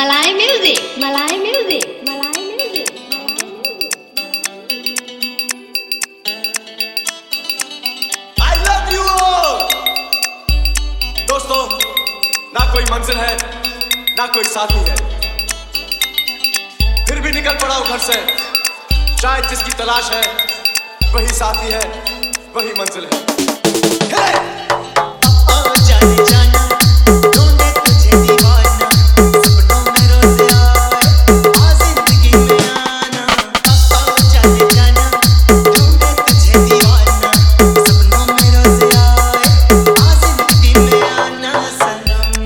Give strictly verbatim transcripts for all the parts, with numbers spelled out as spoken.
मलाई music, Malai music, Malai music. I love you all। दोस्तों, ना कोई मंजिल है ना कोई साथी है, फिर भी निकल पड़ा हूं घर से। शायद जिसकी तलाश है वही साथी है, वही मंजिल है। hey! ओ जाने जाना ढूंढे तुझे दीवाना, सपनों में रोज आए आ जिंदगी में आना। ओ जाने जाना ढूंढे तुझे दीवाना, सपनों में रोज आए आ जिंदगी में आना। सनम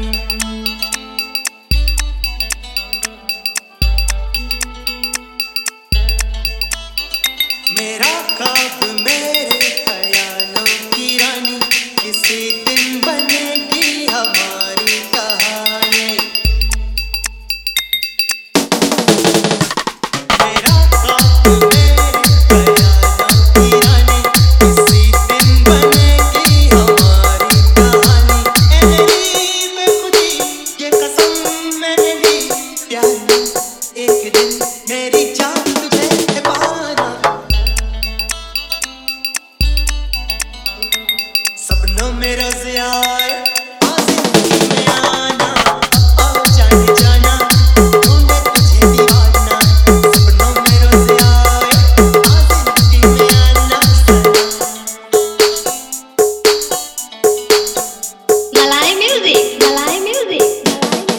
मेरा ख्वाब मेरे ख्यालों की रानी, किसी दिन बनेगी हमारी कहानी। मेरा ख्वाब मेरे ख्यालों की रानी, किसी दिन बनेगी हमारी कहानी। ए मेरी बेखुदी ये कसम मैंने ली, प्यार में एक दिन मेरी जान तुझे है पाना। सपनों में रोज आए आ जिंदगी में आना। ओ जाने जाना ढूंढे तुझे दीवाना, सपनों में रोज आए आ जिंदगी में आना। मलाई म्यूजिक, मलाई म्यूजिक,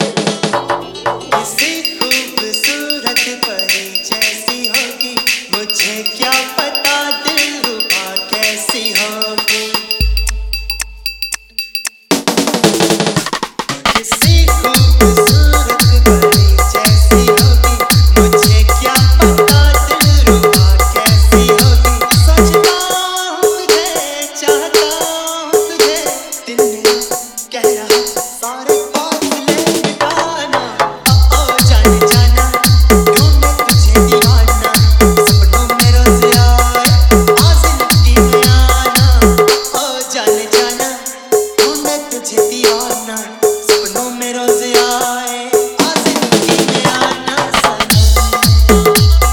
किसी खूबसूरत परी जैसी होगी, मुझे क्या पता दिलरुबा कैसी होगी। किसी खूबसूरत परी जैसी होगी, मुझे क्या पता दिलरुबा कैसी होगी। सोचता हूँ तुझे, चाहता हूँ तुझे, दिल मेरा कह रहा सारे फासले मिटाना। ओ जाने जाना ढूंढे तुझे दीवाना, सपनों में रोज आए आ जिंदगी में आना। ओ जाने जाना ढूंढे तुझे दीवाना, सपनों में रोज आए आ जिंदगी में आना। सनम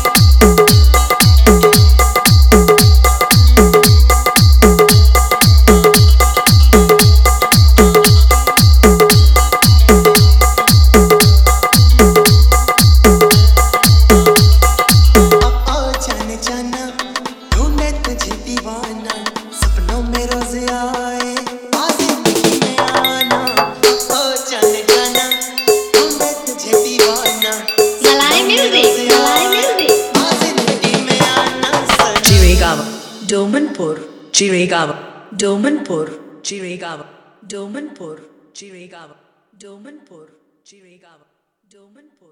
ओ जाने जाना ढूंढे तुझे दीवाना, सपनों में रोज आए आ जिंदगी में आना। ओ जाने जाना ढूंढे तुझे दीवाना, मलाई म्यूजिक, मलाई म्यूजिक। आ जिंदगी में आना। सनम Chiragawa, Domanpur, Chiragawa, Domanpur, Chiragawa, Domanpur, Chiragawa, Domanpur, Chiragawa, Domanpur.